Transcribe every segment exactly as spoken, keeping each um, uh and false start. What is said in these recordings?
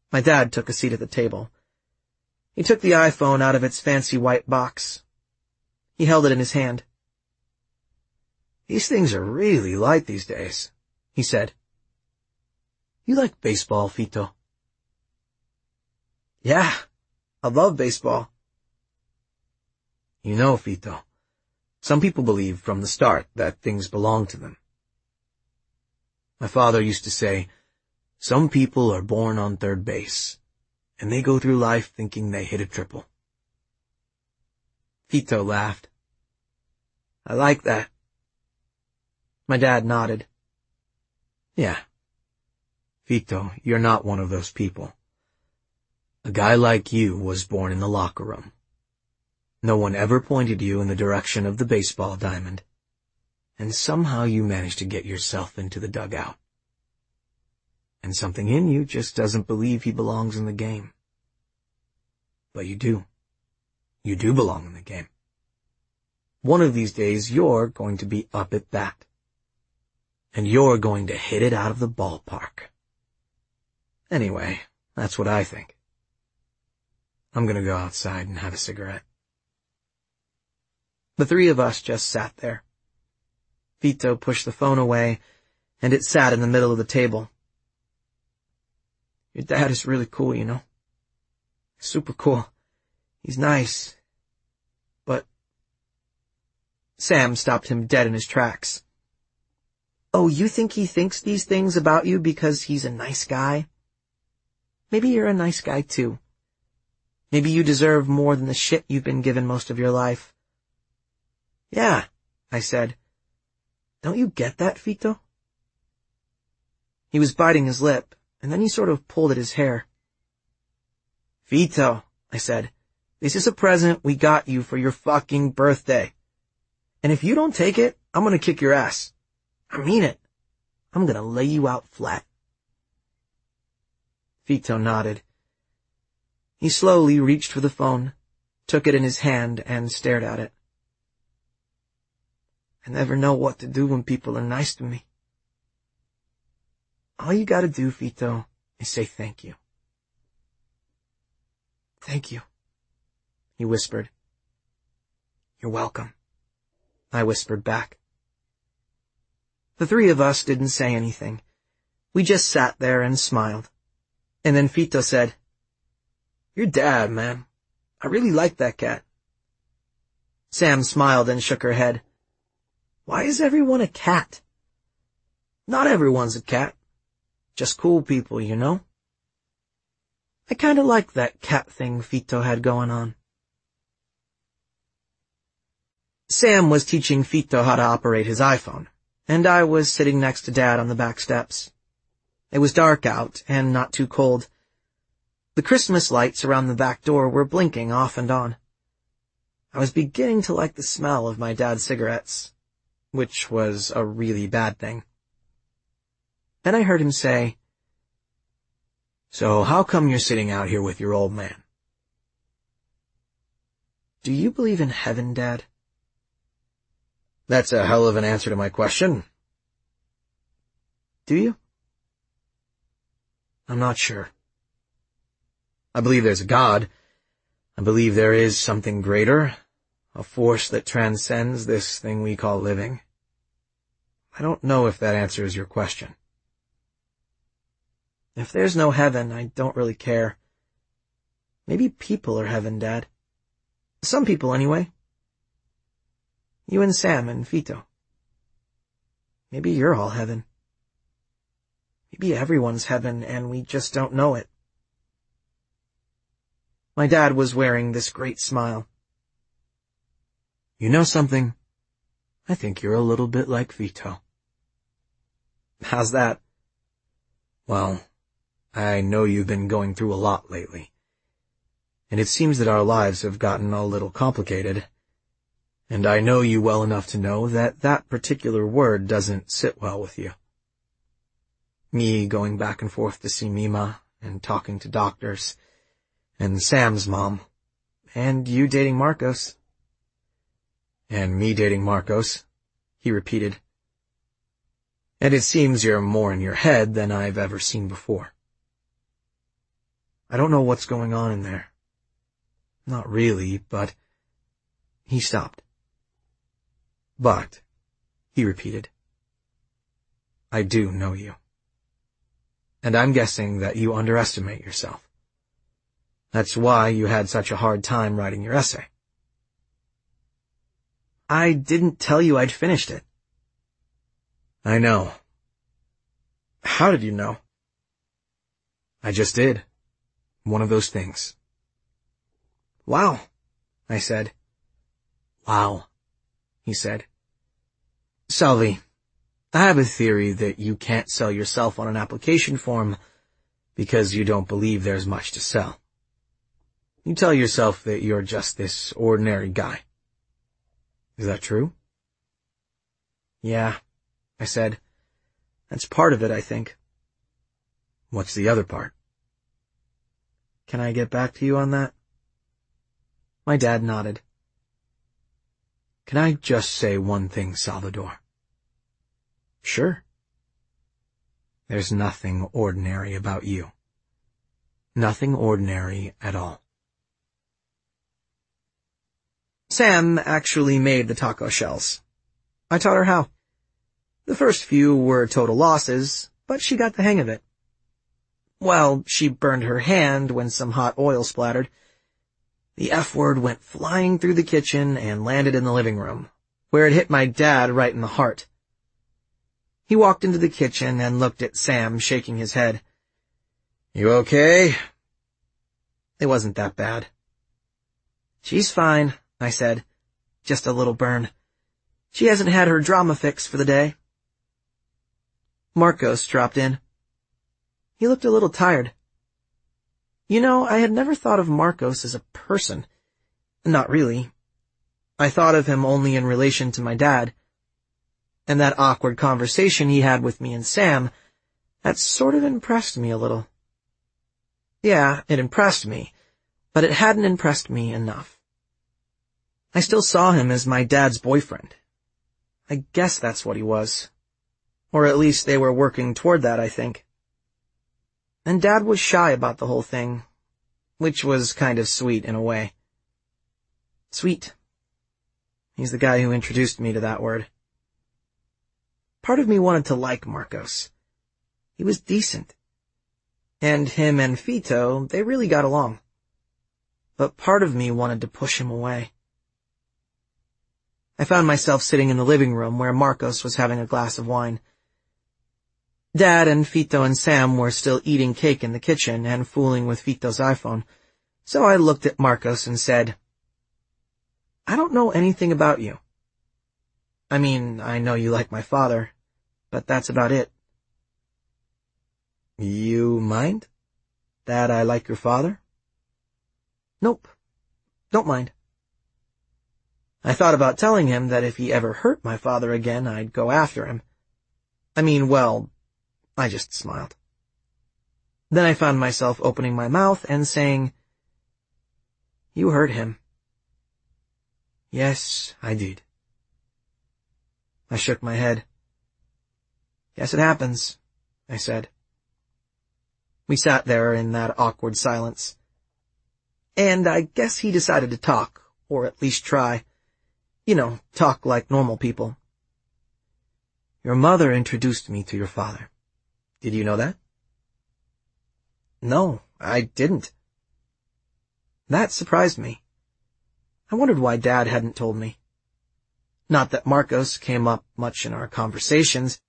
My dad took a seat at the table. He took the iPhone out of its fancy white box. He held it in his hand. "These things are really light these days," he said. "You like baseball, Fito?" "Yeah, I love baseball." "You know, Fito, some people believe from the start that things belong to them. My father used to say, some people are born on third base, and they go through life thinking they hit a triple." Fito laughed. "I like that." My dad nodded. "Yeah. Fito, you're not one of those people. A guy like you was born in the locker room. No one ever pointed you in the direction of the baseball diamond, and somehow you managed to get yourself into the dugout. And something in you just doesn't believe he belongs in the game. But you do. You do belong in the game. One of these days you're going to be up at bat. And you're going to hit it out of the ballpark. Anyway, that's what I think. I'm gonna go outside and have a cigarette." The three of us just sat there. Fito pushed the phone away, and it sat in the middle of the table. "Your dad is really cool, you know. Super cool. He's nice. But—" Sam stopped him dead in his tracks. "Oh, you think he thinks these things about you because he's a nice guy? Maybe you're a nice guy too. Maybe you deserve more than the shit you've been given most of your life." "Yeah," I said. "Don't you get that, Fito?" He was biting his lip, and then he sort of pulled at his hair. "Fito," I said, "this is a present we got you for your fucking birthday. And if you don't take it, I'm gonna kick your ass. I mean it. I'm gonna lay you out flat." Fito nodded. He slowly reached for the phone, took it in his hand, and stared at it. "I never know what to do when people are nice to me. All you gotta do, Fito, is say thank you." "Thank you," he whispered. "You're welcome," I whispered back. The three of us didn't say anything. We just sat there and smiled. And then Fito said, "Your dad, man. I really like that cat." Sam smiled and shook her head. "Why is everyone a cat?" "Not everyone's a cat. Just cool people, you know." I kinda liked that cat thing Fito had going on. Sam was teaching Fito how to operate his iPhone, and I was sitting next to Dad on the back steps. It was dark out and not too cold. The Christmas lights around the back door were blinking off and on. I was beginning to like the smell of my dad's cigarettes, which was a really bad thing. Then I heard him say, "So how come you're sitting out here with your old man?" "Do you believe in heaven, Dad?" "That's a hell of an answer to my question." "Do you?" "I'm not sure. I believe there's a God. I believe there is something greater, a force that transcends this thing we call living. I don't know if that answers your question." "If there's no heaven, I don't really care. Maybe people are heaven, Dad. Some people, anyway. You and Sam and Fito. Maybe you're all heaven. Maybe everyone's heaven and we just don't know it." My dad was wearing this great smile. "You know something? I think you're a little bit like Fito." "How's that?" "Well, I know you've been going through a lot lately, and it seems that our lives have gotten a little complicated, and I know you well enough to know that that particular word doesn't sit well with you. Me going back and forth to see Mima, and talking to doctors, and Sam's mom, and you dating Marcos." "And me dating Marcos," he repeated. "And it seems you're more in your head than I've ever seen before." I don't know what's going on in there. Not really, but... He stopped. But, he repeated, I do know you. And I'm guessing that you underestimate yourself. That's why you had such a hard time writing your essay. I didn't tell you I'd finished it. I know. How did you know? I just did. One of those things. Wow, I said. Wow, he said. Salvi, I have a theory that you can't sell yourself on an application form because you don't believe there's much to sell. You tell yourself that you're just this ordinary guy. Is that true? Yeah, I said. That's part of it, I think. What's the other part? Can I get back to you on that? My dad nodded. Can I just say one thing, Salvador? Sure. There's nothing ordinary about you. Nothing ordinary at all. Sam actually made the taco shells. I taught her how. The first few were total losses, but she got the hang of it. Well, she burned her hand when some hot oil splattered. The F word went flying through the kitchen and landed in the living room, where it hit my dad right in the heart. He walked into the kitchen and looked at Sam, shaking his head. You okay? It wasn't that bad. She's fine, I said. Just a little burn. She hasn't had her drama fix for the day. Marcos dropped in. He looked a little tired. You know, I had never thought of Marcos as a person. Not really. I thought of him only in relation to my dad. And that awkward conversation he had with me and Sam, that sort of impressed me a little. Yeah, it impressed me, but it hadn't impressed me enough. I still saw him as my dad's boyfriend. I guess that's what he was. Or at least they were working toward that, I think. And Dad was shy about the whole thing, which was kind of sweet in a way. Sweet. He's the guy who introduced me to that word. Part of me wanted to like Marcos. He was decent. And him and Fito, they really got along. But part of me wanted to push him away. I found myself sitting in the living room where Marcos was having a glass of wine. Dad and Fito and Sam were still eating cake in the kitchen and fooling with Fito's iPhone, so I looked at Marcos and said, I don't know anything about you. I mean, I know you like my father, but that's about it. You mind that I like your father? Nope, don't mind. I thought about telling him that if he ever hurt my father again, I'd go after him. I mean, well, I just smiled. Then I found myself opening my mouth and saying, You hurt him. Yes, I did. I shook my head. Guess it happens, I said. We sat there in that awkward silence. And I guess he decided to talk, or at least try. You know, talk like normal people. Your mother introduced me to your father. Did you know that? No, I didn't. That surprised me. I wondered why Dad hadn't told me. Not that Marcos came up much in our conversations.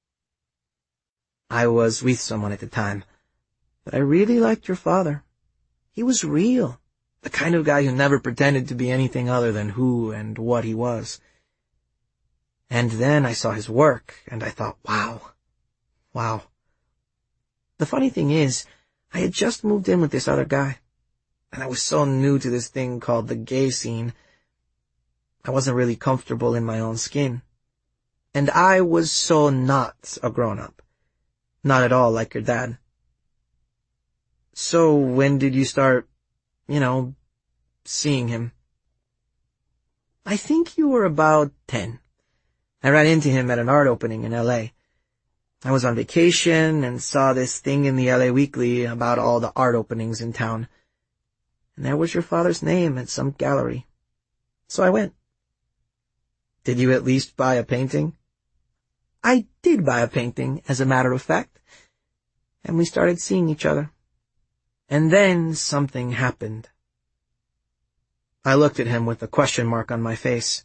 I was with someone at the time, but I really liked your father. He was real, the kind of guy who never pretended to be anything other than who and what he was. And then I saw his work, and I thought, wow, wow. The funny thing is, I had just moved in with this other guy, and I was so new to this thing called the gay scene. I wasn't really comfortable in my own skin. And I was so not a grown-up. Not at all like your dad. So when did you start, you know, seeing him? I think you were about ten. I ran into him at an art opening in L A. I was on vacation and saw this thing in the L A Weekly about all the art openings in town. And there was your father's name at some gallery. So I went. Did you at least buy a painting? I did buy a painting, as a matter of fact. And we started seeing each other. And then something happened. I looked at him with a question mark on my face.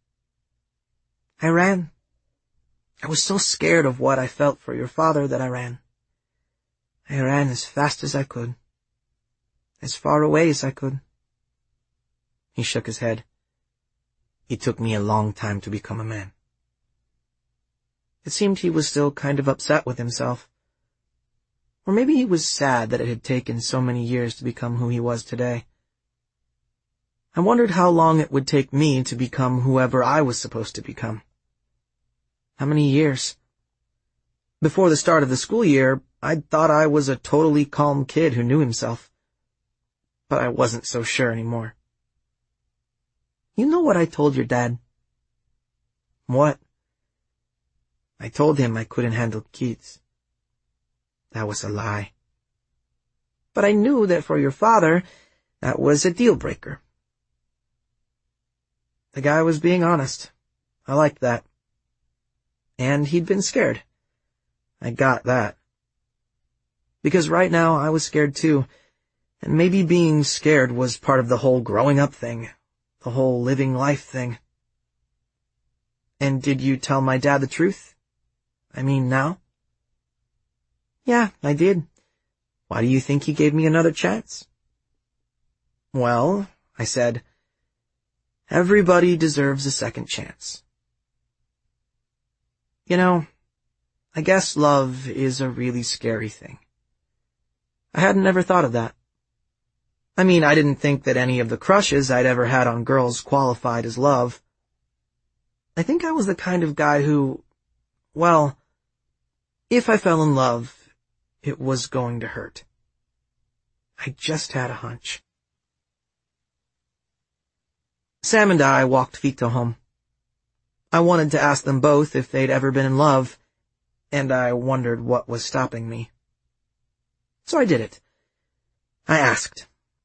I ran. I was so scared of what I felt for your father that I ran. I ran as fast as I could. As far away as I could. He shook his head. It took me a long time to become a man. It seemed he was still kind of upset with himself. Or maybe he was sad that it had taken so many years to become who he was today. I wondered how long it would take me to become whoever I was supposed to become. How many years? Before the start of the school year, I'd thought I was a totally calm kid who knew himself. But I wasn't so sure anymore. You know what I told your dad? What? I told him I couldn't handle kids. That was a lie. But I knew that for your father, that was a deal breaker. The guy was being honest. I liked that. And he'd been scared. I got that. Because right now I was scared too, and maybe being scared was part of the whole growing up thing, the whole living life thing. And did you tell my dad the truth? I mean, now? Yeah, I did. Why do you think he gave me another chance? Well, I said, everybody deserves a second chance. You know, I guess love is a really scary thing. I hadn't ever thought of that. I mean, I didn't think that any of the crushes I'd ever had on girls qualified as love. I think I was the kind of guy who, well, if I fell in love, it was going to hurt. I just had a hunch. Sam and I walked Vito home. I wanted to ask them both if they'd ever been in love, and I wondered what was stopping me. So I did it. I asked.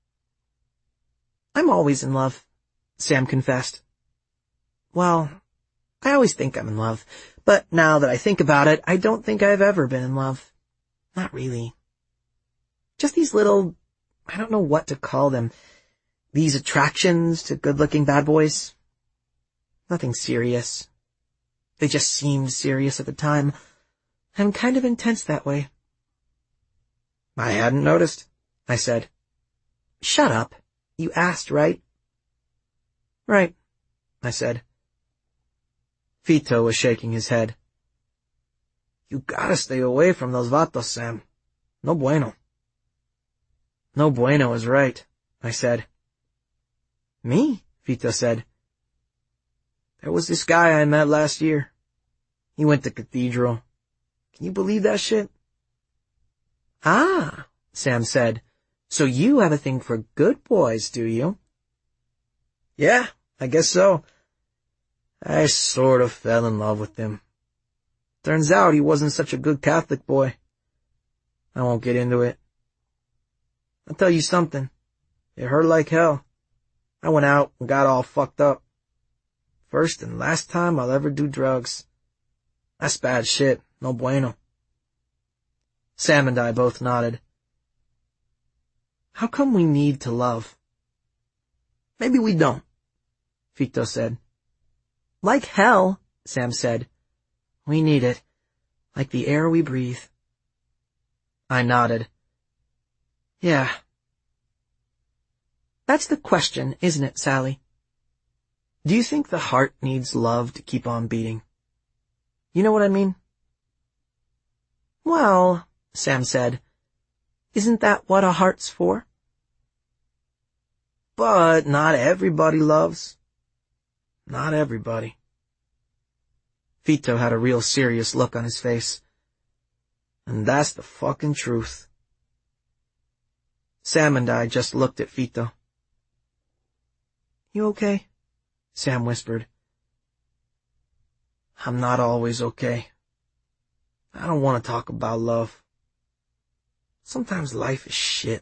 I'm always in love, Sam confessed. Well, I always think I'm in love, but now that I think about it, I don't think I've ever been in love. Not really. Just these little, I don't know what to call them, these attractions to good-looking bad boys. Nothing serious. They just seemed serious at the time. I'm kind of intense that way. I hadn't noticed, I said. Shut up. You asked, right? Right, I said. Vito was shaking his head. You gotta stay away from those vatos, Sam. No bueno. No bueno is right, I said. Me? Vito said. There was this guy I met last year. He went to Cathedral. Can you believe that shit? Ah, Sam said. So you have a thing for good boys, do you? Yeah, I guess so. I sort of fell in love with him. Turns out he wasn't such a good Catholic boy. I won't get into it. I'll tell you something. It hurt like hell. I went out and got all fucked up. First and last time I'll ever do drugs. That's bad shit. No bueno. Sam and I both nodded. How come we need to love? Maybe we don't, Vito said. Like hell, Sam said. We need it. Like the air we breathe. I nodded. Yeah. That's the question, isn't it, Sally? Do you think the heart needs love to keep on beating? You know what I mean? Well, Sam said, isn't that what a heart's for? But not everybody loves. Not everybody. Vito had a real serious look on his face. And that's the fucking truth. Sam and I just looked at Vito. You okay? Sam whispered. I'm not always okay. I don't want to talk about love. Sometimes life is shit.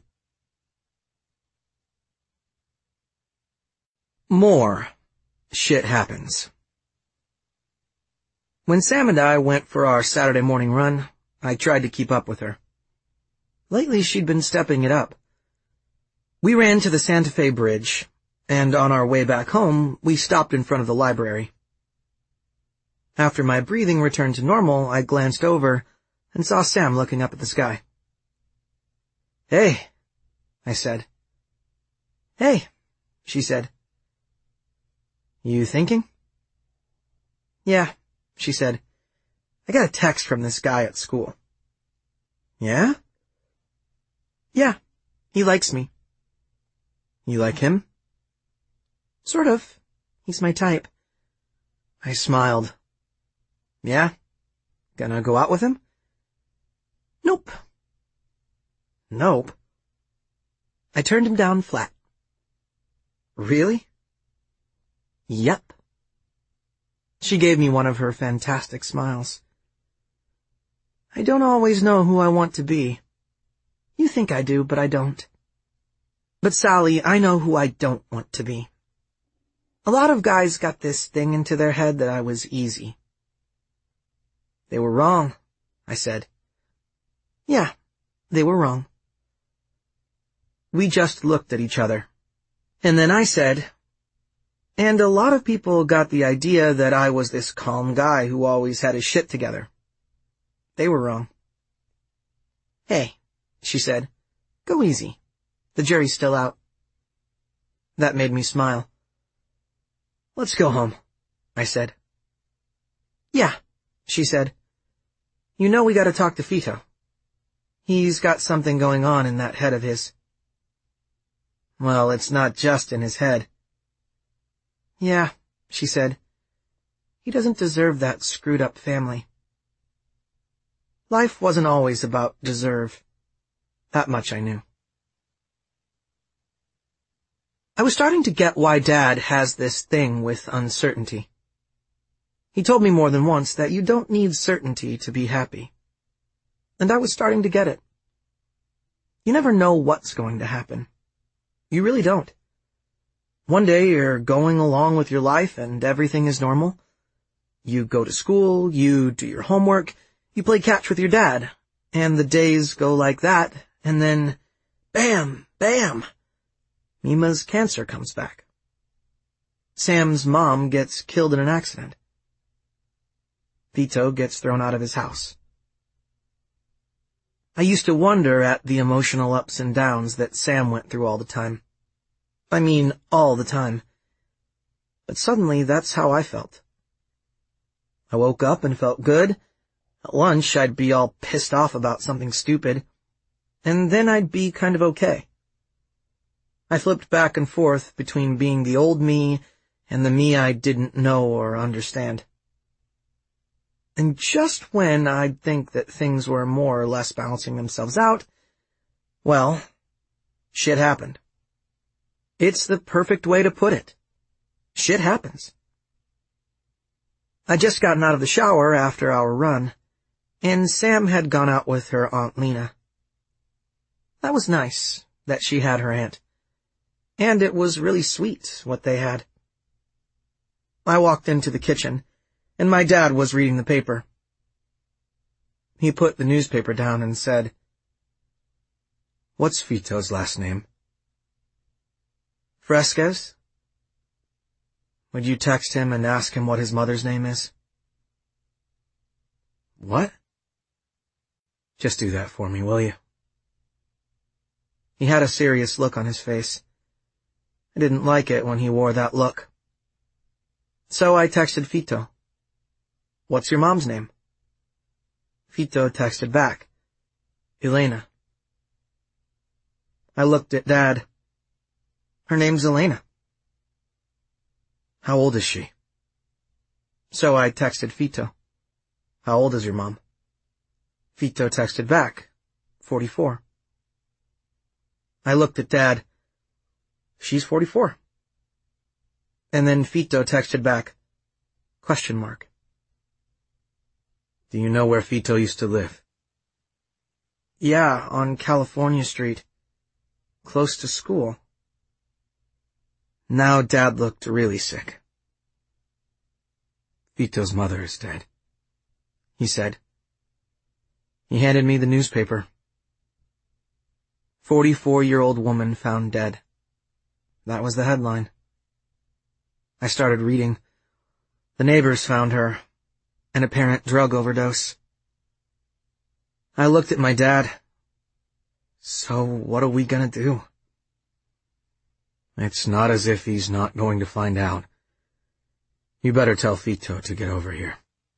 More shit happens. When Sam and I went for our Saturday morning run, I tried to keep up with her. Lately, she'd been stepping it up. We ran to the Santa Fe Bridge, and on our way back home, we stopped in front of the library. After my breathing returned to normal, I glanced over and saw Sam looking up at the sky. "Hey," I said. "Hey," she said. "You thinking?" "Yeah," she said. "I got a text from this guy at school." "Yeah?" "Yeah, he likes me." "You like him?" "Sort of. He's my type." I smiled. "Yeah? Gonna go out with him?" "Nope." "Nope?" I turned him down flat. "Really?" "Yep." She gave me one of her fantastic smiles. "I don't always know who I want to be. You think I do, but I don't. But Sally, I know who I don't want to be. A lot of guys got this thing into their head that I was easy." "They were wrong," I said. "Yeah, they were wrong." We just looked at each other. And then I said, "And a lot of people got the idea that I was this calm guy who always had his shit together. They were wrong." "Hey," she said, "go easy. The jury's still out." That made me smile. "Let's go home," I said. "Yeah," she said. "You know we gotta talk to Fito. He's got something going on in that head of his." "Well, it's not just in his head." "Yeah," she said. "He doesn't deserve that screwed-up family." Life wasn't always about deserve. That much I knew. I was starting to get why Dad has this thing with uncertainty. He told me more than once that you don't need certainty to be happy. And I was starting to get it. You never know what's going to happen. You really don't. One day you're going along with your life and everything is normal. You go to school, you do your homework, you play catch with your dad, and the days go like that, and then, bam, bam, Mima's cancer comes back. Sam's mom gets killed in an accident. Fito gets thrown out of his house. I used to wonder at the emotional ups and downs that Sam went through all the time. I mean, all the time. But suddenly, that's how I felt. I woke up and felt good. At lunch, I'd be all pissed off about something stupid. And then I'd be kind of okay. I flipped back and forth between being the old me and the me I didn't know or understand. And just when I'd think that things were more or less balancing themselves out, well, shit happened. It's the perfect way to put it. Shit happens. I'd just gotten out of the shower after our run, and Sam had gone out with her Aunt Lena. That was nice, that she had her aunt. And it was really sweet, what they had. I walked into the kitchen, and my dad was reading the paper. He put the newspaper down and said, "What's Fito's last name?" "Fresquez." "Would you text him and ask him what his mother's name is?" "What?" "Just do that for me, will you?" He had a serious look on his face. I didn't like it when he wore that look. So I texted Fito. "What's your mom's name?" Fito texted back, "Elena." I looked at Dad. "Her name's Elena." "How old is she?" So I texted Fito. "How old is your mom?" Fito texted back, forty-four. I looked at Dad. "She's forty-four. And then Fito texted back, question mark. Do you know where Fito used to live? Yeah, on California Street. Close to school. Now Dad looked really sick. Fito's mother is dead, he said. He handed me the newspaper. Forty-four-year-old woman found dead. That was the headline. I started reading. The neighbors found her. An apparent drug overdose. I looked at my dad. So what are we gonna do? It's not as if he's not going to find out. You better tell Fito to get over here.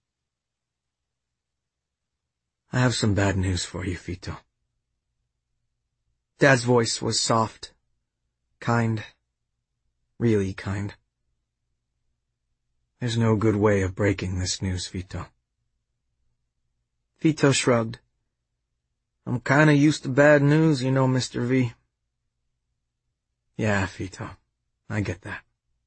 I have some bad news for you, Fito. Dad's voice was soft, kind, really kind. There's no good way of breaking this news, Fito. Fito shrugged. I'm kinda used to bad news, you know, Mister V. Yeah, Fito, I get that.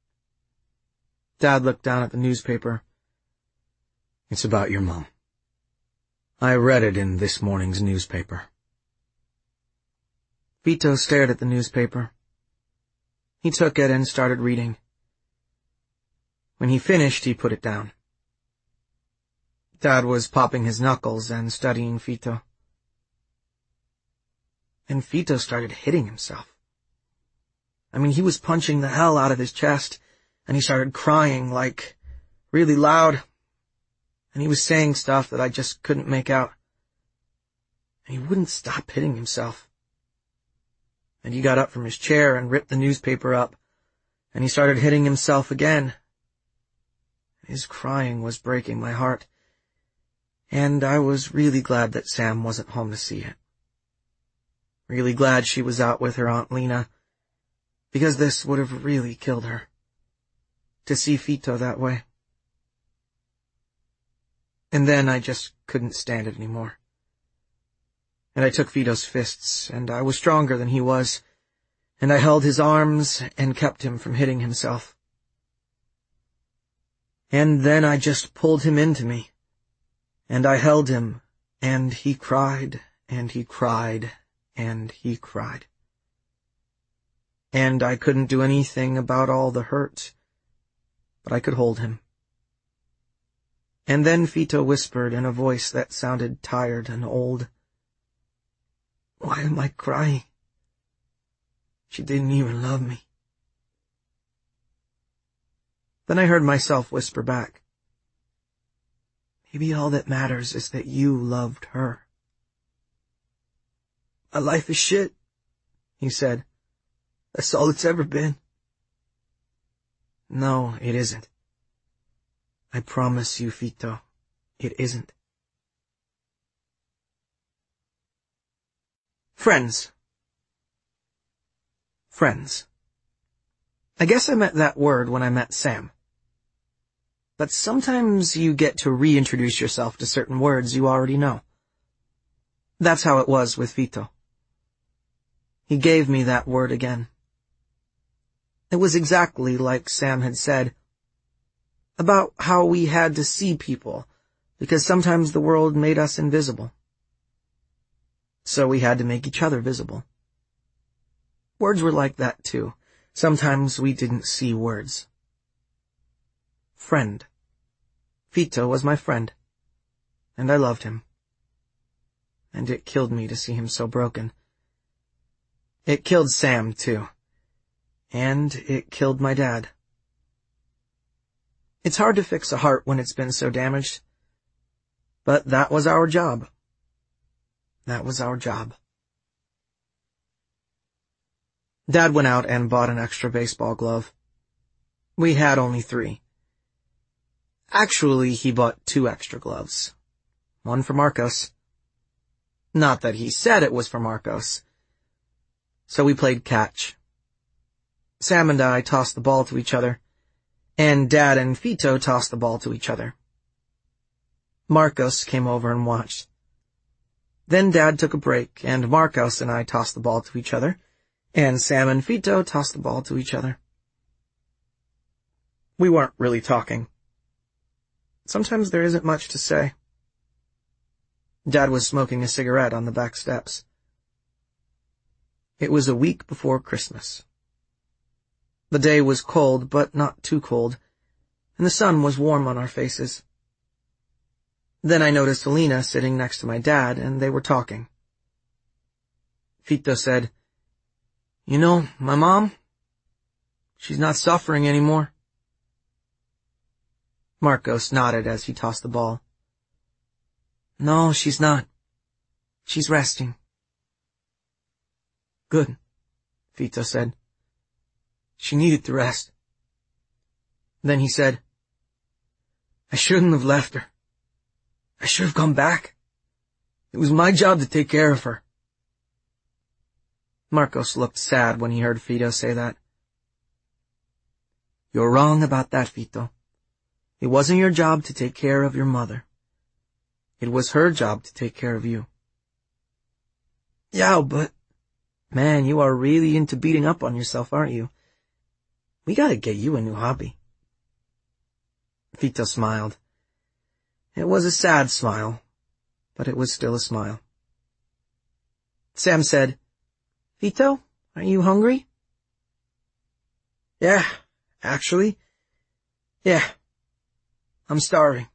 Dad looked down at the newspaper. It's about your mom. I read it in this morning's newspaper. Fito stared at the newspaper. He took it and started reading. When he finished, he put it down. Dad was popping his knuckles and studying Fito. And Fito started hitting himself. I mean, he was punching the hell out of his chest, and he started crying, like, really loud. And he was saying stuff that I just couldn't make out. And he wouldn't stop hitting himself. And he got up from his chair and ripped the newspaper up, and he started hitting himself again. His crying was breaking my heart, and I was really glad that Sam wasn't home to see it. Really glad she was out with her Aunt Lena, because this would have really killed her, to see Fito that way. And then I just couldn't stand it anymore. And I took Fito's fists, and I was stronger than he was, and I held his arms and kept him from hitting himself. And then I just pulled him into me, and I held him, and he cried, and he cried, and he cried. And I couldn't do anything about all the hurt, but I could hold him. And then Fito whispered in a voice that sounded tired and old, "Why am I crying? She didn't even love me." Then I heard myself whisper back, "Maybe all that matters is that you loved her." "My life is shit," he said. "That's all it's ever been." "No, it isn't. I promise you, Fito, it isn't." Friends. Friends. I guess I met that word when I met Sam. But sometimes you get to reintroduce yourself to certain words you already know. That's how it was with Fito. He gave me that word again. It was exactly like Sam had said, about how we had to see people, because sometimes the world made us invisible. So we had to make each other visible. Words were like that too. Sometimes we didn't see words. Friend. Fito was my friend, and I loved him. And it killed me to see him so broken. It killed Sam, too. And it killed my dad. It's hard to fix a heart when it's been so damaged. But that was our job. That was our job. Dad went out and bought an extra baseball glove. We had only three. Actually, he bought two extra gloves. One for Marcos. Not that he said it was for Marcos. So we played catch. Sam and I tossed the ball to each other, and Dad and Fito tossed the ball to each other. Marcos came over and watched. Then Dad took a break, and Marcos and I tossed the ball to each other, and Sam and Fito tossed the ball to each other. We weren't really talking. Sometimes there isn't much to say. Dad was smoking a cigarette on the back steps. It was a week before Christmas. The day was cold, but not too cold, and the sun was warm on our faces. Then I noticed Alina sitting next to my dad, and they were talking. Fito said, "You know, my mom, she's not suffering anymore." Marcos nodded as he tossed the ball. "No, she's not. She's resting." "Good," Fito said. "She needed to rest." Then he said, "I shouldn't have left her. I should have come back. It was my job to take care of her." Marcos looked sad when he heard Fito say that. "You're wrong about that, Fito. It wasn't your job to take care of your mother. It was her job to take care of you." "Yeah, but... Man, you are really into beating up on yourself, aren't you? We gotta get you a new hobby." Fito smiled. It was a sad smile, but it was still a smile. Sam said, "Fito, are you hungry?" "Yeah, actually. Yeah. I'm starving."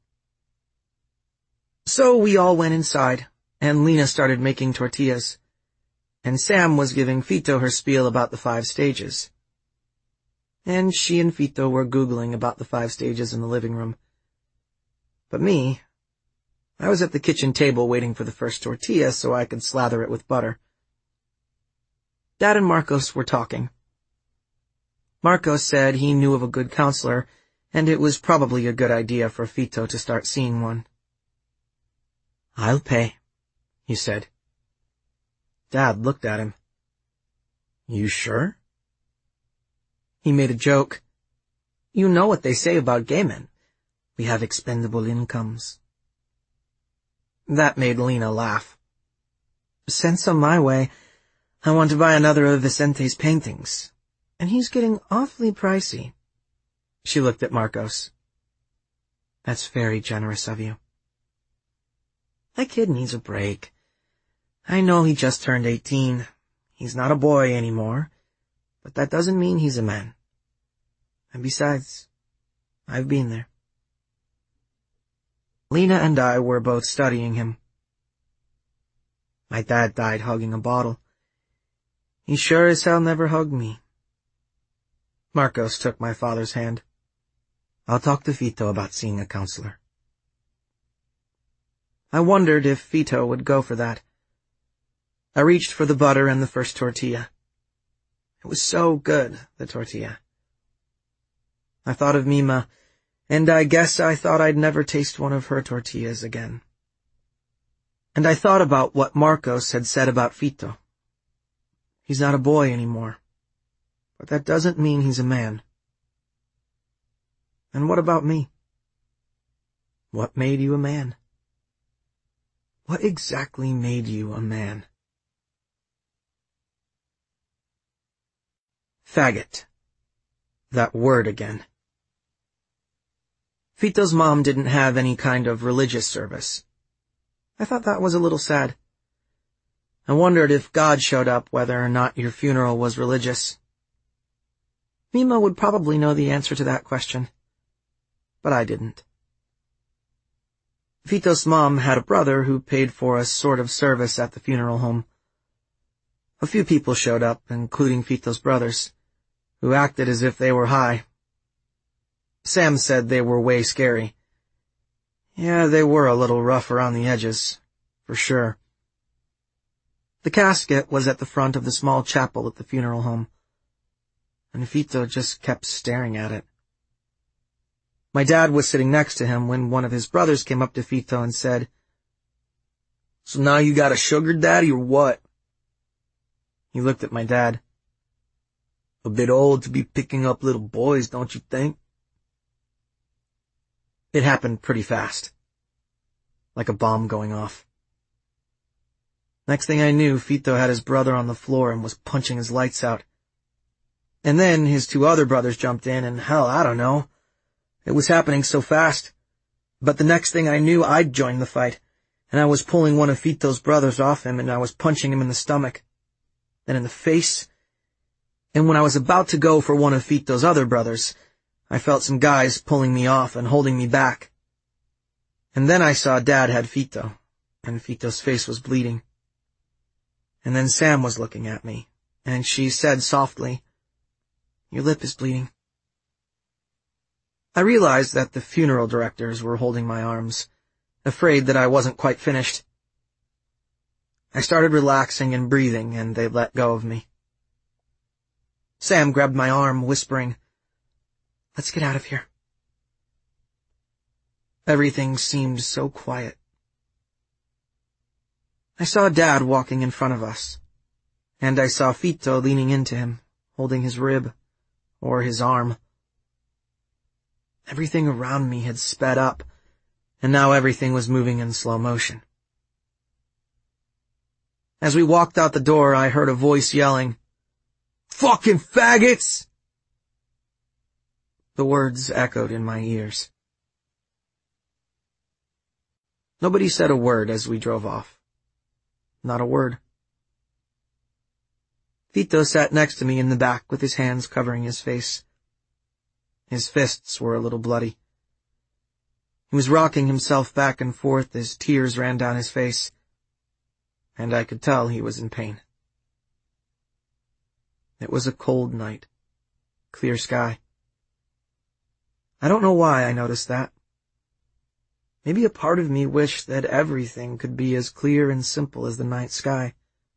So we all went inside, and Lena started making tortillas, and Sam was giving Fito her spiel about the five stages. And she and Fito were Googling about the five stages in the living room. But me, I was at the kitchen table waiting for the first tortilla so I could slather it with butter. Dad and Marcos were talking. Marcos said he knew of a good counselor, and it was probably a good idea for Fito to start seeing one. "I'll pay," he said. Dad looked at him. "You sure?" He made a joke. "You know what they say about gay men. We have expendable incomes." That made Lena laugh. "Send some my way. I want to buy another of Vicente's paintings, and he's getting awfully pricey." She looked at Marcos. "That's very generous of you." "That kid needs a break. I know he just turned eighteen. He's not a boy anymore, but that doesn't mean he's a man. And besides, I've been there." Lena and I were both studying him. My dad died hugging a bottle. He sure as hell never hugged me. Marcos took my father's hand. "I'll talk to Fito about seeing a counselor." I wondered if Fito would go for that. I reached for the butter and the first tortilla. It was so good, the tortilla. I thought of Mima, and I guess I thought I'd never taste one of her tortillas again. And I thought about what Marcos had said about Fito. He's not a boy anymore, but that doesn't mean he's a man. And what about me? What made you a man? What exactly made you a man? Faggot. That word again. Fito's mom didn't have any kind of religious service. I thought that was a little sad. I wondered if God showed up whether or not your funeral was religious. Mima would probably know the answer to that question, but I didn't. Fito's mom had a brother who paid for a sort of service at the funeral home. A few people showed up, including Fito's brothers, who acted as if they were high. Sam said they were way scary. Yeah, they were a little rough around the edges, for sure. The casket was at the front of the small chapel at the funeral home, and Fito just kept staring at it. My dad was sitting next to him when one of his brothers came up to Fito and said, "So now you got a sugar daddy or what?" He looked at my dad. "A bit old to be picking up little boys, don't you think?" It happened pretty fast, like a bomb going off. Next thing I knew, Fito had his brother on the floor and was punching his lights out. And then his two other brothers jumped in, and hell, I don't know. It was happening so fast. But the next thing I knew, I'd joined the fight, and I was pulling one of Fito's brothers off him, and I was punching him in the stomach, then in the face, and when I was about to go for one of Fito's other brothers, I felt some guys pulling me off and holding me back. And then I saw Dad had Fito, and Fito's face was bleeding. And then Sam was looking at me, and she said softly, "Your lip is bleeding." I realized that the funeral directors were holding my arms, afraid that I wasn't quite finished. I started relaxing and breathing, and they let go of me. Sam grabbed my arm, whispering, "Let's get out of here." Everything seemed so quiet. I saw Dad walking in front of us, and I saw Fito leaning into him, holding his rib, or his arm. Everything around me had sped up, and now everything was moving in slow motion. As we walked out the door, I heard a voice yelling, "Fucking faggots!" The words echoed in my ears. Nobody said a word as we drove off. Not a word. Fito sat next to me in the back with his hands covering his face. His fists were a little bloody. He was rocking himself back and forth as tears ran down his face, and I could tell he was in pain. It was a cold night, clear sky. I don't know why I noticed that. Maybe a part of me wished that everything could be as clear and simple as the night sky.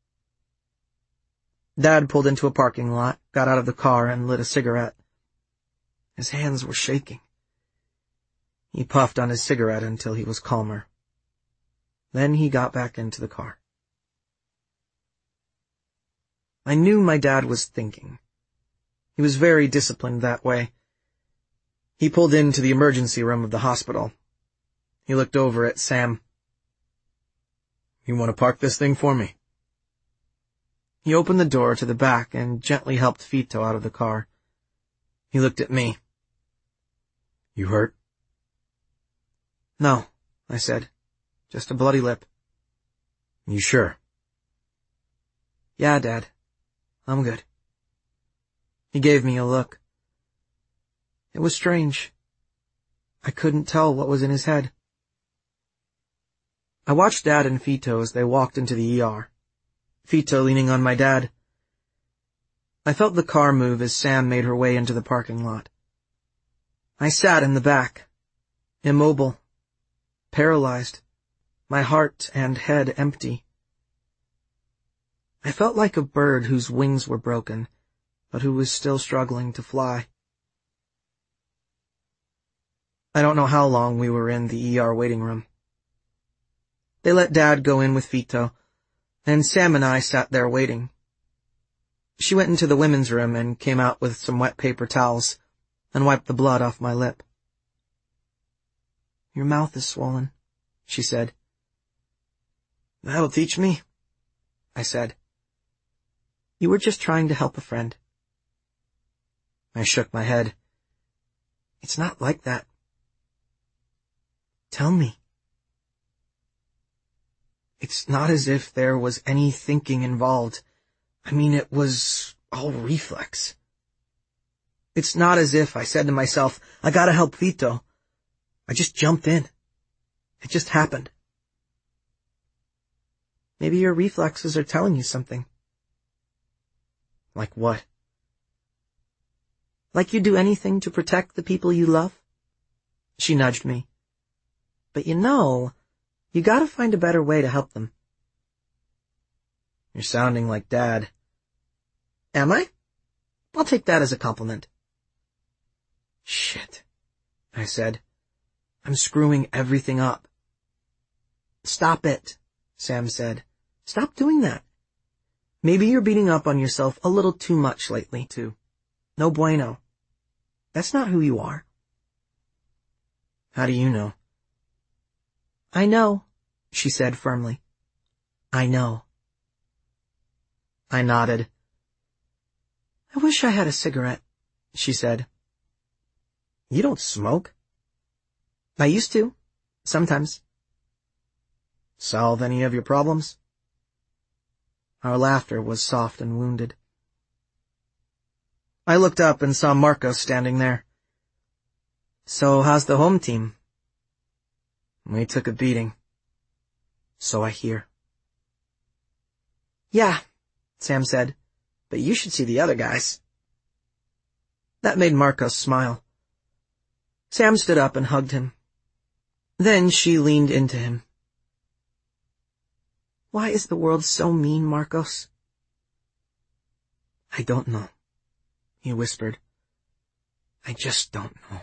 Dad pulled into a parking lot, got out of the car, and lit a cigarette. His hands were shaking. He puffed on his cigarette until he was calmer. Then he got back into the car. I knew my dad was thinking. He was very disciplined that way. He pulled into the emergency room of the hospital. He looked over at Sam. "You want to park this thing for me?" He opened the door to the back and gently helped Fito out of the car. He looked at me. "You hurt?" "No," I said. "Just a bloody lip." "You sure?" "Yeah, Dad. I'm good." He gave me a look. It was strange. I couldn't tell what was in his head. I watched Dad and Fito as they walked into the E R, Fito leaning on my dad. I felt the car move as Sam made her way into the parking lot. I sat in the back, immobile, paralyzed, my heart and head empty. I felt like a bird whose wings were broken, but who was still struggling to fly. I don't know how long we were in the E R waiting room. They let Dad go in with Fito, and Sam and I sat there waiting. She went into the women's room and came out with some wet paper towels and wiped the blood off my lip. "Your mouth is swollen," she said. "That'll teach me," I said. "You were just trying to help a friend." I shook my head. "It's not like that." "Tell me." "It's not as if there was any thinking involved. I mean, it was all reflex. It's not as if I said to myself, I gotta help Fito. I just jumped in. It just happened." "Maybe your reflexes are telling you something." "Like what?" "Like you'd do anything to protect the people you love." She nudged me. "But you know, you gotta find a better way to help them." "You're sounding like Dad." "Am I? I'll take that as a compliment." "Shit," I said. "I'm screwing everything up." "Stop it," Sam said. "Stop doing that. Maybe you're beating up on yourself a little too much lately, too. No bueno. That's not who you are." "How do you know?" "I know," she said firmly. "I know." I nodded. "I wish I had a cigarette," she said. "You don't smoke?" "I used to. Sometimes." Solve any of your problems?" Our laughter was soft and wounded. I looked up and saw Marcos standing there. "So how's the home team?" "We took a beating. So I hear." "Yeah," Sam said, "but you should see the other guys." That made Marcos smile. Sam stood up and hugged him. Then she leaned into him. "Why is the world so mean, Marcos?" "I don't know," he whispered. "I just don't know."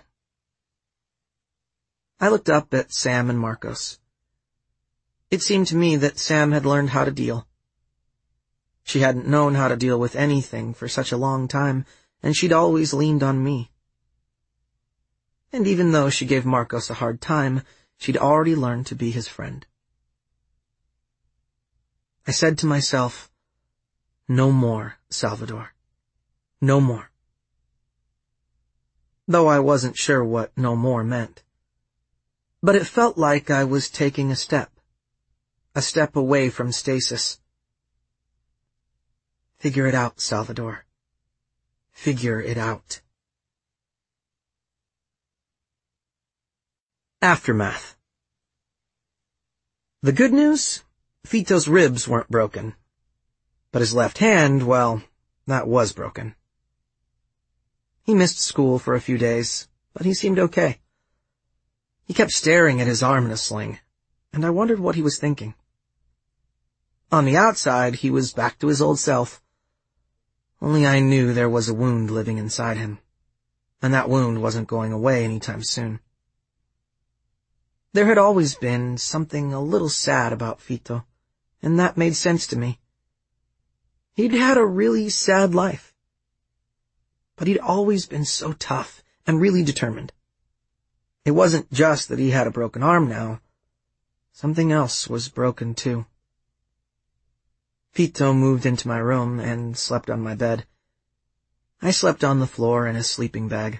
I looked up at Sam and Marcos. It seemed to me that Sam had learned how to deal. She hadn't known how to deal with anything for such a long time, and she'd always leaned on me. And even though she gave Marcos a hard time, she'd already learned to be his friend. I said to myself, "No more, Salvador. No more." Though I wasn't sure what no more meant. But it felt like I was taking a step. A step away from stasis. Figure it out, Salvador. Figure it out. Aftermath. The good news? Fito's ribs weren't broken. But his left hand, well, that was broken. He missed school for a few days, but he seemed okay. He kept staring at his arm in a sling, and I wondered what he was thinking. On the outside, he was back to his old self. Only I knew there was a wound living inside him, and that wound wasn't going away anytime soon. There had always been something a little sad about Fito, and that made sense to me. He'd had a really sad life. But he'd always been so tough and really determined. It wasn't just that he had a broken arm now. Something else was broken too. Fito moved into my room and slept on my bed. I slept on the floor in his sleeping bag.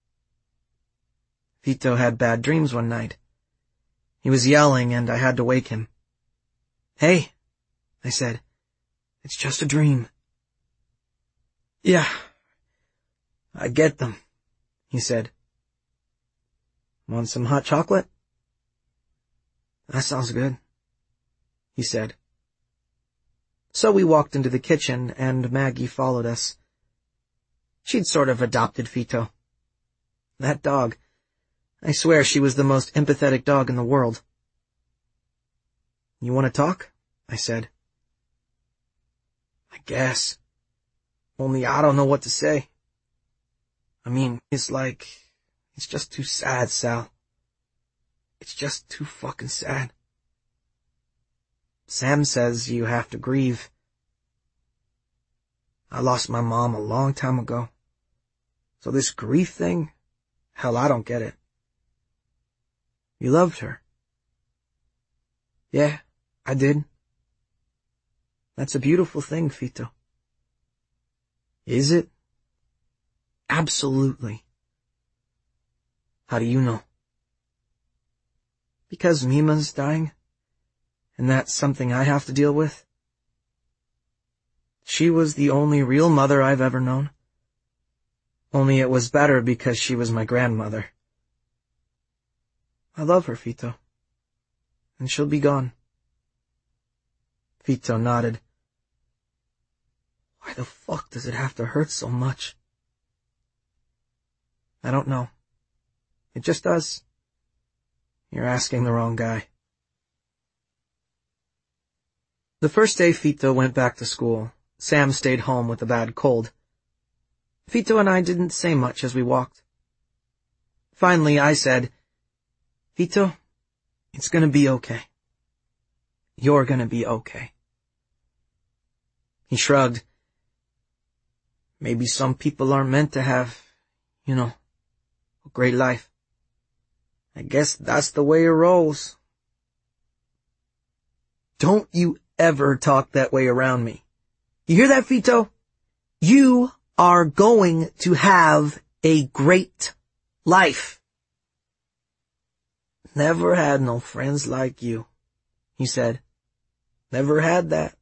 Fito had bad dreams one night. He was yelling and I had to wake him. "Hey," I said, "it's just a dream." "Yeah, I get them," he said. "Want some hot chocolate?" "That sounds good," he said. So we walked into the kitchen, and Maggie followed us. She'd sort of adopted Fito. That dog. I swear she was the most empathetic dog in the world. "You want to talk?" I said. "I guess. Only I don't know what to say. I mean, it's like, it's just too sad, Sal. It's just too fucking sad. Sam says you have to grieve. I lost my mom a long time ago. So this grief thing, hell, I don't get it." "You loved her?" "Yeah, I did." "That's a beautiful thing, Fito." "Is it?" "Absolutely." "How do you know?" "Because Mima's dying, and that's something I have to deal with. She was the only real mother I've ever known. Only it was better because she was my grandmother. I love her, Fito. And she'll be gone." Fito nodded. "Why the fuck does it have to hurt so much?" "I don't know. It just does. You're asking the wrong guy." The first day Fito went back to school, Sam stayed home with a bad cold. Fito and I didn't say much as we walked. Finally, I said, "Fito, it's gonna be okay. You're gonna be okay." He shrugged. "Maybe some people aren't meant to have, you know, a great life. I guess that's the way it rolls." "Don't you ever talk that way around me. You hear that, Fito? You are going to have a great life." "Never had no friends like you," he said. Never had that.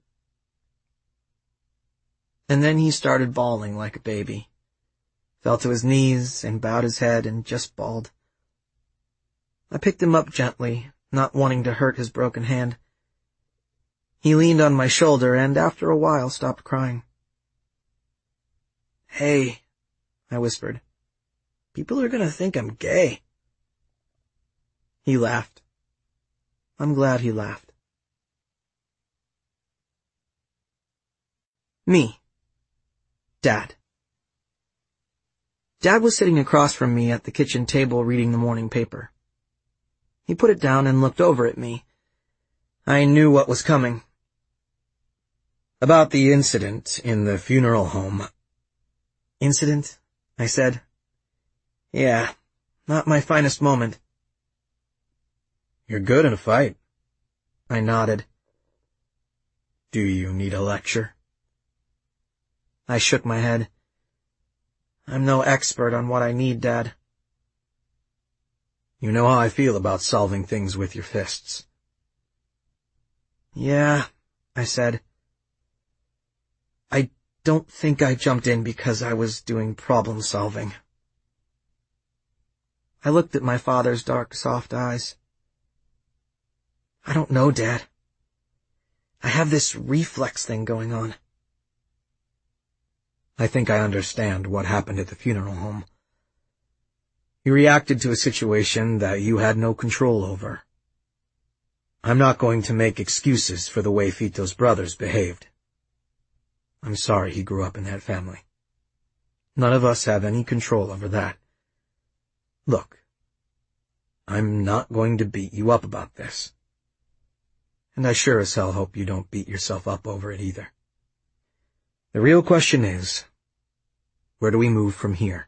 And then he started bawling like a baby. Fell to his knees and bowed his head and just bawled. I picked him up gently, not wanting to hurt his broken hand. He leaned on my shoulder and after a while stopped crying. Hey, I whispered. People are gonna think I'm gay. He laughed. I'm glad he laughed. Me. Dad. Dad was sitting across from me at the kitchen table reading the morning paper. He put it down and looked over at me. I knew what was coming. About the incident in the funeral home. Incident? I said. Yeah, not my finest moment. You're good in a fight. I nodded. Do you need a lecture? I shook my head. I'm no expert on what I need, Dad. You know how I feel about solving things with your fists. Yeah, I said. I don't think I jumped in because I was doing problem solving. I looked at my father's dark, soft eyes. I don't know, Dad. I have this reflex thing going on. I think I understand what happened at the funeral home. You reacted to a situation that you had no control over. I'm not going to make excuses for the way Fito's brothers behaved. I'm sorry he grew up in that family. None of us have any control over that. Look, I'm not going to beat you up about this. And I sure as hell hope you don't beat yourself up over it either. The real question is, where do we move from here?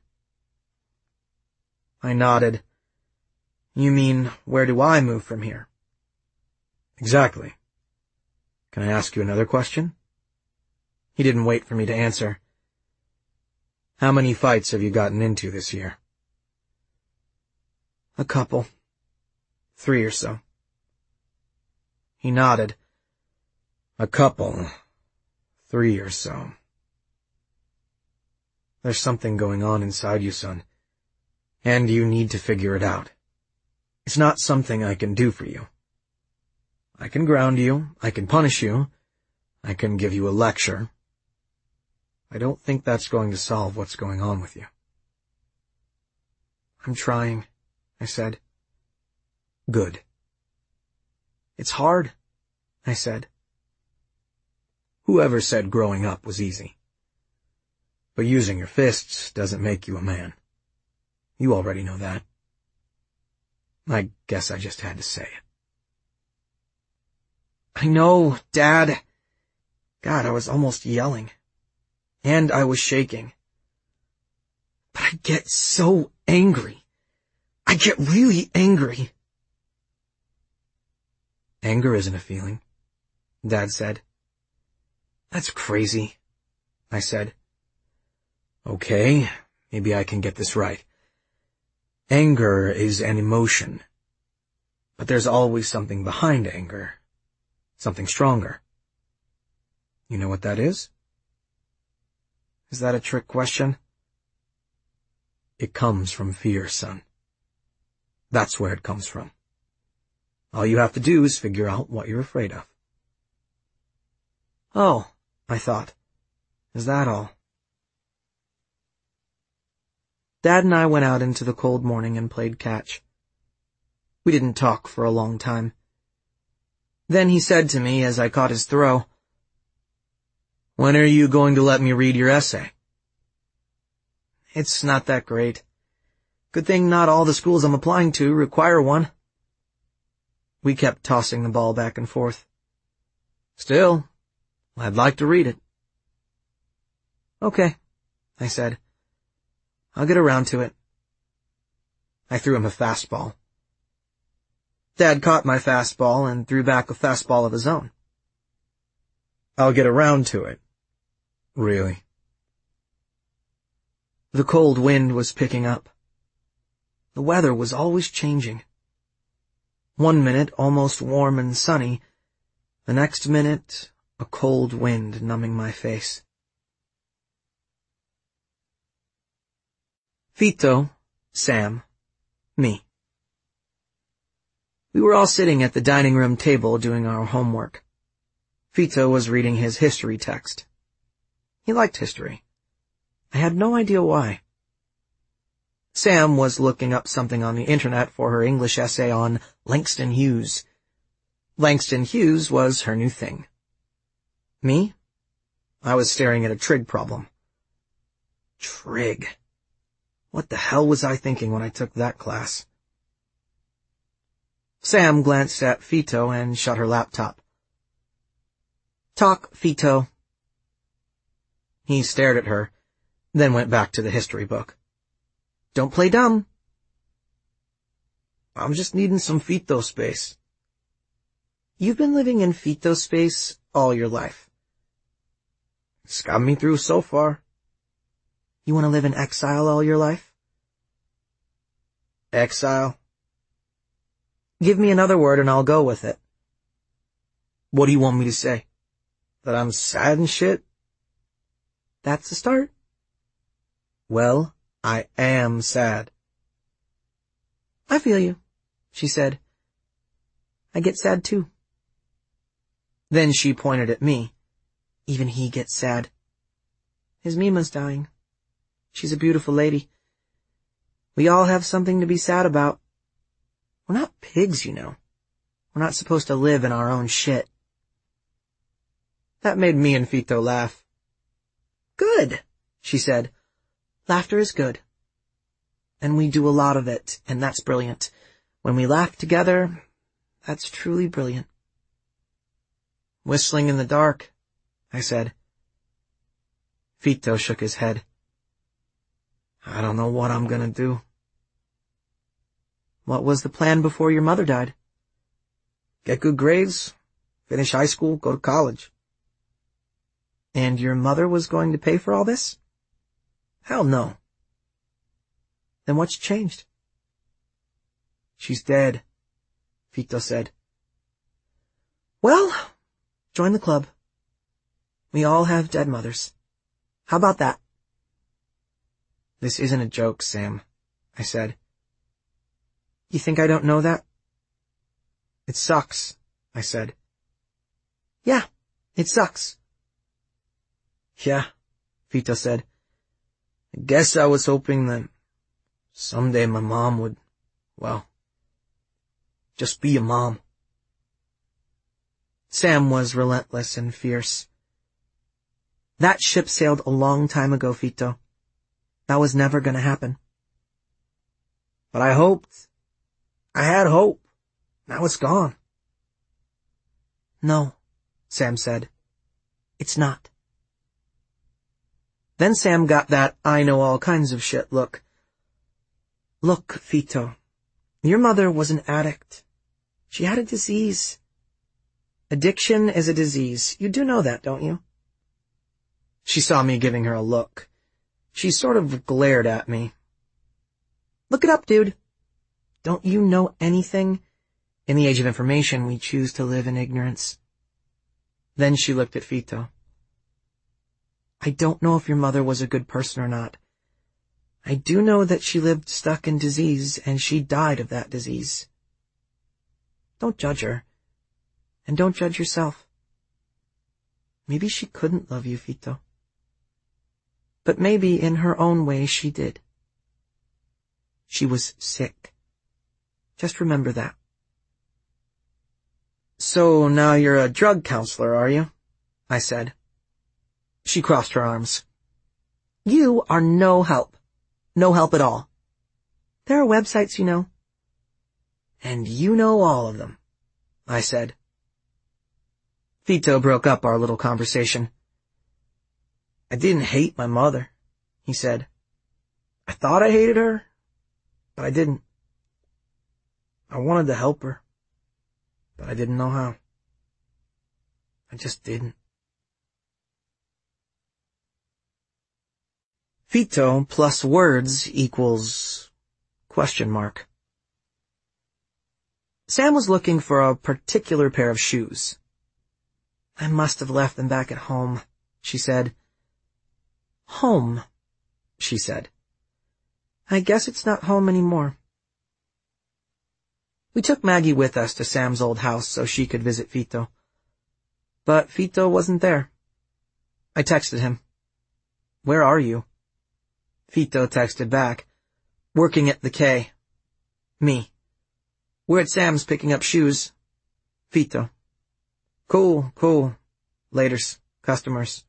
I nodded. You mean, where do I move from here? Exactly. Can I ask you another question? He didn't wait for me to answer. How many fights have you gotten into this year? A couple. Three or so. He nodded. A couple. Three or so. There's something going on inside you, son. And you need to figure it out. It's not something I can do for you. I can ground you, I can punish you, I can give you a lecture. I don't think that's going to solve what's going on with you. I'm trying, I said. Good. It's hard, I said. Whoever said growing up was easy? But using your fists doesn't make you a man. You already know that. I guess I just had to say it. I know, Dad. God, I was almost yelling. And I was shaking. But I get so angry. I get really angry. Anger isn't a feeling, Dad said. That's crazy, I said. Okay, maybe I can get this right. Anger is an emotion. But there's always something behind anger. Something stronger. You know what that is? Is that a trick question? It comes from fear, son. That's where it comes from. All you have to do is figure out what you're afraid of. Oh, I thought. Is that all? Dad and I went out into the cold morning and played catch. We didn't talk for a long time. Then he said to me as I caught his throw, "When are you going to let me read your essay?" It's not that great. Good thing not all the schools I'm applying to require one. We kept tossing the ball back and forth. Still, I'd like to read it. Okay, I said. I'll get around to it. I threw him a fastball. Dad caught my fastball and threw back a fastball of his own. I'll get around to it. Really? The cold wind was picking up. The weather was always changing. One minute almost warm and sunny, The next minute, a cold wind numbing my face. Fito, Sam, me. We were all sitting at the dining room table doing our homework. Fito was reading his history text. He liked history. I had no idea why. Sam was looking up something on the internet for her English essay on Langston Hughes. Langston Hughes was her new thing. Me? I was staring at a trig problem. Trig. What the hell was I thinking when I took that class? Sam glanced at Fito and shut her laptop. Talk, Fito. He stared at her, then went back to the history book. Don't play dumb. I'm just needing some Fito space. You've been living in Fito space all your life. It's got me through so far. You want to live in exile all your life? Exile? Give me another word and I'll go with it. What do you want me to say? That I'm sad and shit? That's the start. Well, I am sad. I feel you, she said. I get sad too. Then she pointed at me. Even he gets sad. His Mima's dying. She's a beautiful lady. We all have something to be sad about. We're not pigs, you know. We're not supposed to live in our own shit. That made me and Fito laugh. Good, she said. Laughter is good. And we do a lot of it, and that's brilliant. When we laugh together, that's truly brilliant. Whistling in the dark, I said. Fito shook his head. I don't know what I'm gonna do. What was the plan before your mother died? Get good grades, finish high school, go to college. And your mother was going to pay for all this? Hell no. Then what's changed? She's dead, Fito said. Well, join the club. We all have dead mothers. How about that? This isn't a joke, Sam, I said. You think I don't know that? It sucks, I said. Yeah, it sucks. Yeah, Fito said. I guess I was hoping that someday my mom would, well, just be a mom. Sam was relentless and fierce. That ship sailed a long time ago, Fito. That was never going to happen. But I hoped. I had hope. Now it's gone. No, Sam said. It's not. Then Sam got that I know all kinds of shit look. Look, Fito, your mother was an addict. She had a disease. Addiction is a disease. You do know that, don't you? She saw me giving her a look. She sort of glared at me. Look it up, dude. Don't you know anything? In the age of information, we choose to live in ignorance. Then she looked at Fito. I don't know if your mother was a good person or not. I do know that she lived stuck in disease, and she died of that disease. Don't judge her. And don't judge yourself. Maybe she couldn't love you, Fito. But maybe in her own way she did. She was sick. Just remember that. So now you're a drug counselor, are you? I said. She crossed her arms. You are no help. No help at all. There are websites, you know. And you know all of them, I said. Fito broke up our little conversation. I didn't hate my mother, he said. I thought I hated her, but I didn't. I wanted to help her, but I didn't know how. I just didn't. Fito plus words equals question mark. Sam was looking for a particular pair of shoes. I must have left them back at home, she said. Home, she said. I guess it's not home anymore. We took Maggie with us to Sam's old house so she could visit Fito. But Fito wasn't there. I texted him. Where are you? Fito texted back. Working at the K. Me. We're at Sam's picking up shoes. Fito. Cool, cool. Laters. Customers.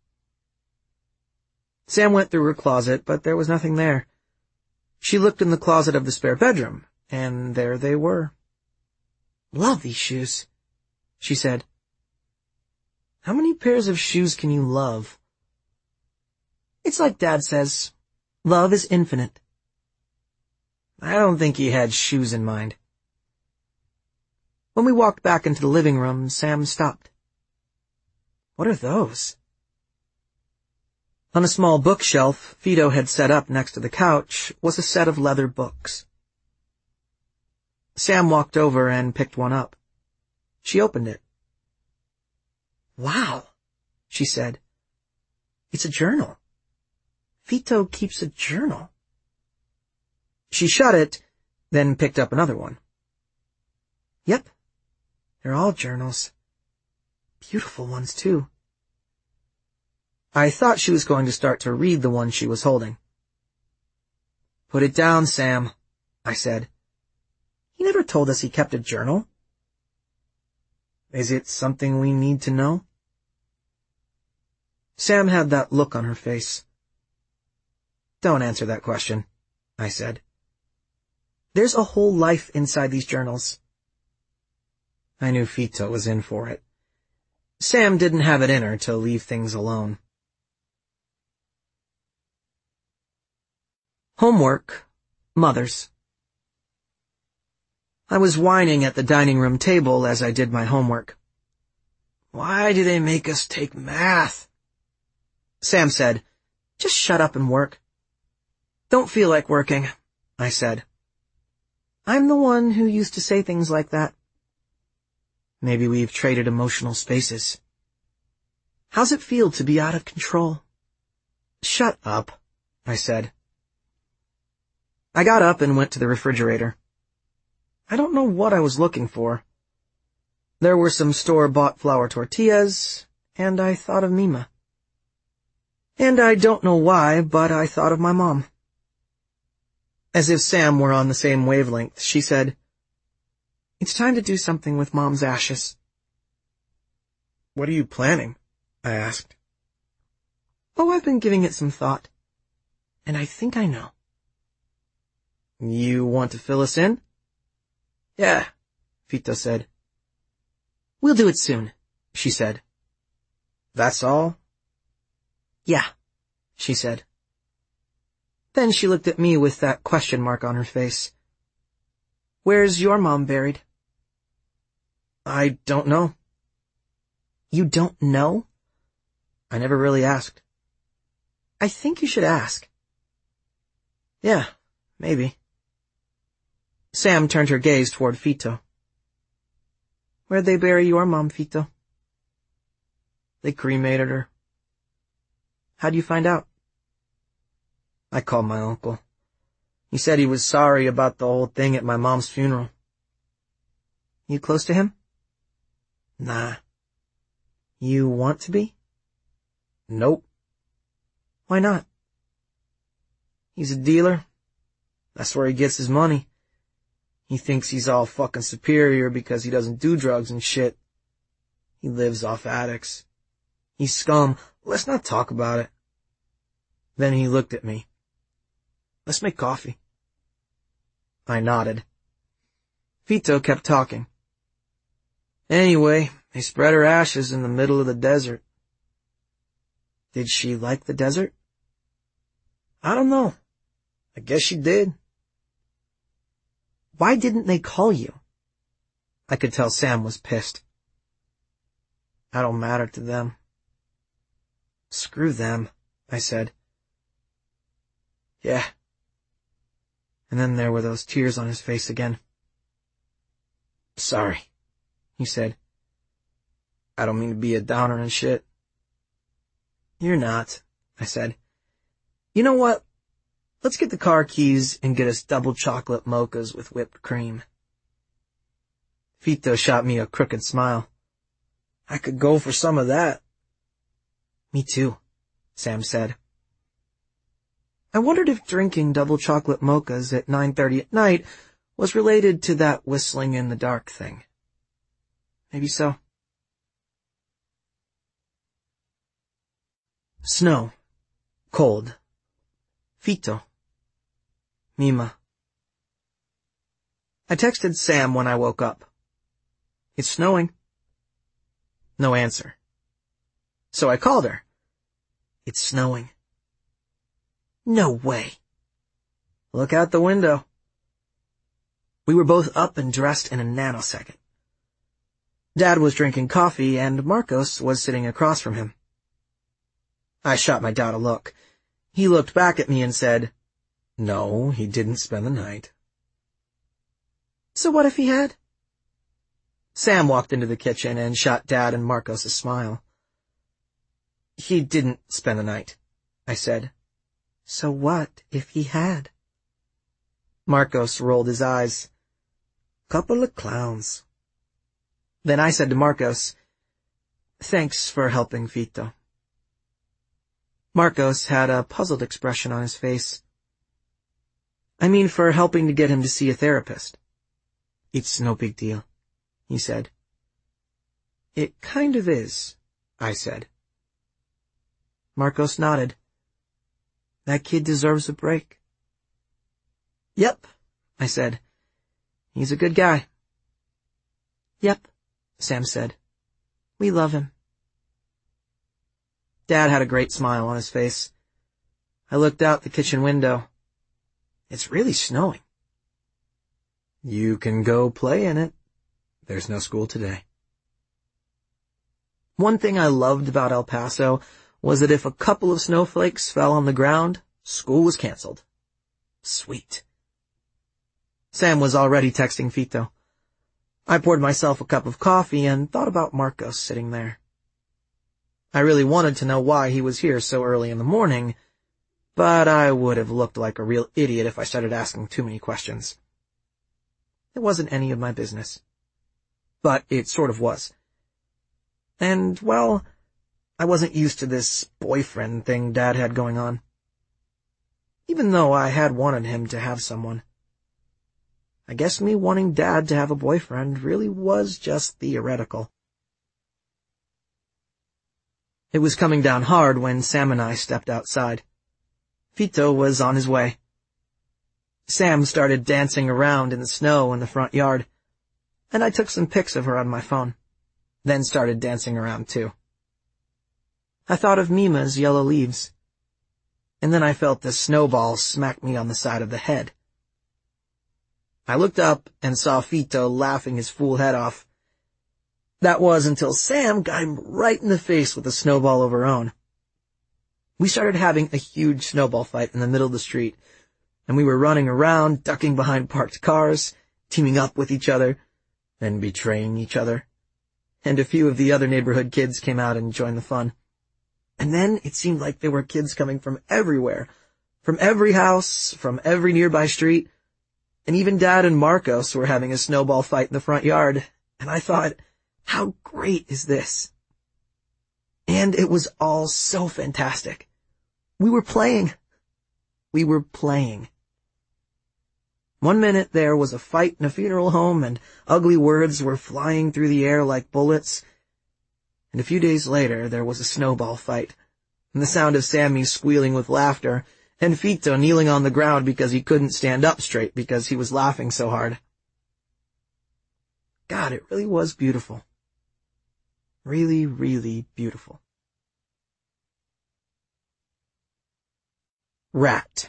Sam went through her closet, but there was nothing there. She looked in the closet of the spare bedroom, and there they were. Love these shoes, she said. How many pairs of shoes can you love? It's like Dad says, love is infinite. I don't think he had shoes in mind. When we walked back into the living room, Sam stopped. What are those? On a small bookshelf Fito had set up next to the couch was a set of leather books. Sam walked over and picked one up. She opened it. Wow, she said. It's a journal. Fito keeps a journal. She shut it, then picked up another one. Yep, they're all journals. Beautiful ones, too. I thought she was going to start to read the one she was holding. Put it down, Sam, I said. He never told us he kept a journal. Is it something we need to know? Sam had that look on her face. Don't answer that question, I said. There's a whole life inside these journals. I knew Fito was in for it. Sam didn't have it in her to leave things alone. Homework. Mothers. I was whining at the dining room table as I did my homework. Why do they make us take math? Sam said, just shut up and work. Don't feel like working, I said. I'm the one who used to say things like that. Maybe we've traded emotional spaces. How's it feel to be out of control? Shut up, I said. I got up and went to the refrigerator. I don't know what I was looking for. There were some store-bought flour tortillas, and I thought of Mima. And I don't know why, but I thought of my mom. As if Sam were on the same wavelength, she said, It's time to do something with Mom's ashes. What are you planning? I asked. Oh, I've been giving it some thought, and I think I know. You want to fill us in? Yeah, Fito said. We'll do it soon, she said. That's all? Yeah, she said. Then she looked at me with that question mark on her face. Where's your mom buried? I don't know. You don't know? I never really asked. I think you should ask. Yeah, maybe. Sam turned her gaze toward Fito. Where'd they bury your mom, Fito? They cremated her. How'd you find out? I called my uncle. He said he was sorry about the whole thing at my mom's funeral. You close to him? Nah. You want to be? Nope. Why not? He's a dealer. That's where he gets his money. He thinks he's all fucking superior because he doesn't do drugs and shit. He lives off addicts. He's scum. Let's not talk about it. Then he looked at me. Let's make coffee. I nodded. Fito kept talking. Anyway, they spread her ashes in the middle of the desert. Did she like the desert? I don't know. I guess she did. Why didn't they call you? I could tell Sam was pissed. I don't matter to them. Screw them, I said. Yeah. And then there were those tears on his face again. Sorry, he said. I don't mean to be a downer and shit. You're not, I said. You know what? Let's get the car keys and get us double chocolate mochas with whipped cream. Vito shot me a crooked smile. I could go for some of that. Me too, Sam said. I wondered if drinking double chocolate mochas at nine thirty at night was related to that whistling in the dark thing. Maybe so. Snow. Cold. Vito. Mima. I texted Sam when I woke up. It's snowing. No answer. So I called her. It's snowing. No way. Look out the window. We were both up and dressed in a nanosecond. Dad was drinking coffee and Marcos was sitting across from him. I shot my dad a look. He looked back at me and said, No, he didn't spend the night. So what if he had? Sam walked into the kitchen and shot Dad and Marcos a smile. He didn't spend the night, I said. So what if he had? Marcos rolled his eyes. Couple of clowns. Then I said to Marcos, Thanks for helping Vito. Marcos had a puzzled expression on his face. I mean for helping to get him to see a therapist. It's no big deal, he said. It kind of is, I said. Marcos nodded. That kid deserves a break. Yep, I said. He's a good guy. Yep, Sam said. We love him. Dad had a great smile on his face. I looked out the kitchen window. It's really snowing. You can go play in it. There's no school today. One thing I loved about El Paso was that if a couple of snowflakes fell on the ground, school was canceled. Sweet. Sam was already texting Vito. I poured myself a cup of coffee and thought about Marcos sitting there. I really wanted to know why he was here so early in the morning, but I would have looked like a real idiot if I started asking too many questions. It wasn't any of my business. But it sort of was. And, well, I wasn't used to this boyfriend thing Dad had going on. Even though I had wanted him to have someone. I guess me wanting Dad to have a boyfriend really was just theoretical. It was coming down hard when Sam and I stepped outside. Vito was on his way. Sam started dancing around in the snow in the front yard, and I took some pics of her on my phone, then started dancing around too. I thought of Mima's yellow leaves, and then I felt the snowball smack me on the side of the head. I looked up and saw Vito laughing his fool head off. That was until Sam got him right in the face with a snowball of her own. We started having a huge snowball fight in the middle of the street, and we were running around, ducking behind parked cars, teaming up with each other, then betraying each other. And a few of the other neighborhood kids came out and joined the fun. And then it seemed like there were kids coming from everywhere, from every house, from every nearby street, and even Dad and Marcos were having a snowball fight in the front yard, and I thought, how great is this? And it was all so fantastic. We were playing. We were playing. One minute there was a fight in a funeral home and ugly words were flying through the air like bullets. And a few days later there was a snowball fight, and the sound of Sammy squealing with laughter, and Vito kneeling on the ground because he couldn't stand up straight because he was laughing so hard. God, it really was beautiful. Really, really beautiful. Rat.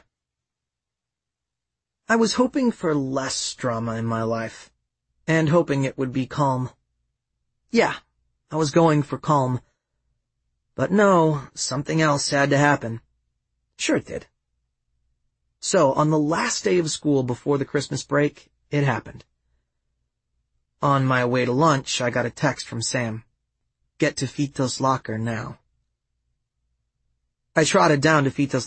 I was hoping for less drama in my life, and hoping it would be calm. Yeah, I was going for calm. But no, something else had to happen. Sure it did. So, on the last day of school before the Christmas break, it happened. On my way to lunch, I got a text from Sam. get to Fito's locker now. I trotted down to Fito's